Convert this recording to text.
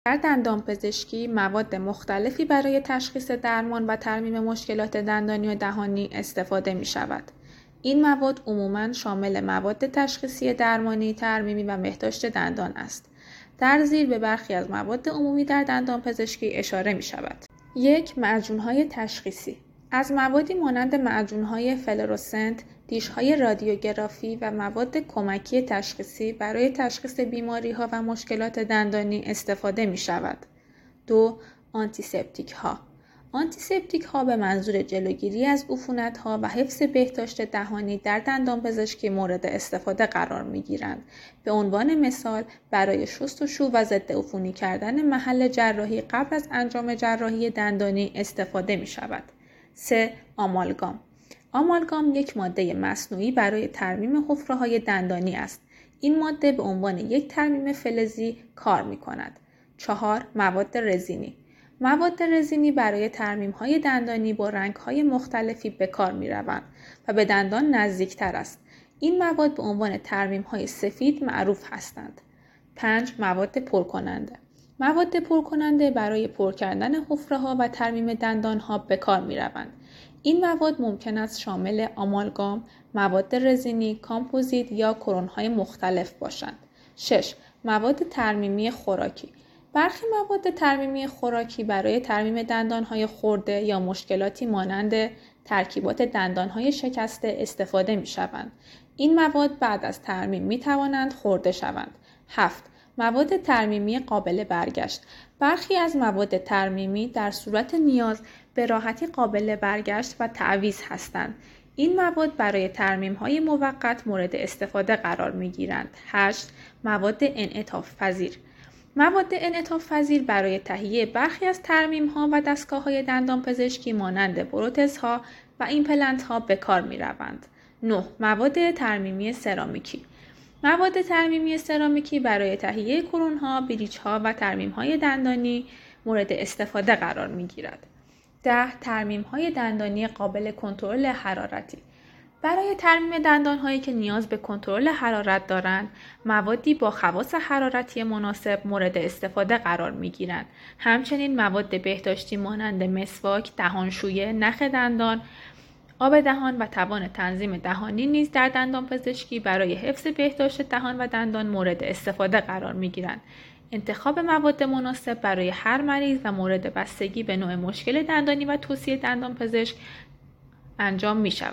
در دندانپزشکی مواد مختلفی برای تشخیص درمان و ترمیم مشکلات دندانی و دهانی استفاده می شود. این مواد عموماً شامل مواد تشخیصی درمانی، ترمیمی و بهداشت دندان است. در زیر به برخی از مواد عمومی در دندانپزشکی اشاره می شود. 1. معجون‌های تشخیصی. از موادی مانند معجون‌های فلورسنت، دیش‌های رادیوگرافی و مواد کمکی تشخیصی برای تشخیص بیماری‌ها و مشکلات دندانی استفاده می‌شود. 2. آنتیسپتیک‌ها. آنتیسپتیک‌ها به منظور جلوگیری از عفونت‌ها و حفظ بهداشت دهانی در دندانپزشکی مورد استفاده قرار می‌گیرند. به عنوان مثال برای شستشو و ضد عفونی کردن محل جراحی قبل از انجام جراحی دندانی استفاده می‌شود. 3. آمالگام. آمالگام یک ماده مصنوعی برای ترمیم حفره‌های دندانی است. این ماده به عنوان یک ترمیم فلزی کار می‌کند. 4. مواد رزینی. مواد رزینی برای ترمیم‌های دندانی با رنگ‌های مختلفی به کار می‌روند و به دندان نزدیکتر است. این مواد به عنوان ترمیم‌های سفید معروف هستند. 5. مواد پرکننده. مواد پرکننده برای پر کردن حفره‌ها و ترمیم دندان‌ها به کار می‌روند. این مواد ممکن است شامل آمالگام، مواد رزینی، کامپوزیت یا کرون‌های مختلف باشند. 6. مواد ترمیمی خوراکی. برخی مواد ترمیمی خوراکی برای ترمیم دندان‌های خرده یا مشکلاتی مانند ترکیبات دندان‌های شکسته استفاده می‌شوند. این مواد بعد از ترمیم می‌توانند خورده شوند. 7. مواد ترمیمی قابل برگشت. برخی از مواد ترمیمی در صورت نیاز به راحتی قابل برگشت و تعویض هستند. این مواد برای ترمیم‌های موقت مورد استفاده قرار می‌گیرند. 8. مواد انعطاف پذیر. مواد انعطاف پذیر برای تهیه برخی از ترمیم‌ها و دستگاه‌های دندانپزشکی مانند پروتزها و ایمپلنت‌ها به کار می‌روند. 9. مواد ترمیمی سرامیکی. مواد ترمیمی سرامیکی برای تهیه کرون‌ها، بریج‌ها و ترمیم‌های دندانی مورد استفاده قرار می‌گیرد. 10. ترمیم‌های دندانی قابل کنترل حرارتی. برای ترمیم دندان‌هایی که نیاز به کنترل حرارت دارند، موادی با خواص حرارتی مناسب مورد استفاده قرار می‌گیرند. همچنین مواد بهداشتی مانند مسواک، دهانشویه، نخ دندان، آب دهان و توان تنظیم دهانی نیز در دندانپزشکی برای حفظ بهداشت دهان و دندان مورد استفاده قرار می‌گیرند. انتخاب مواد مناسب برای هر مریض و مورد بستگی به نوع مشکل دندانی و توصیه دندانپزشک انجام می‌شود.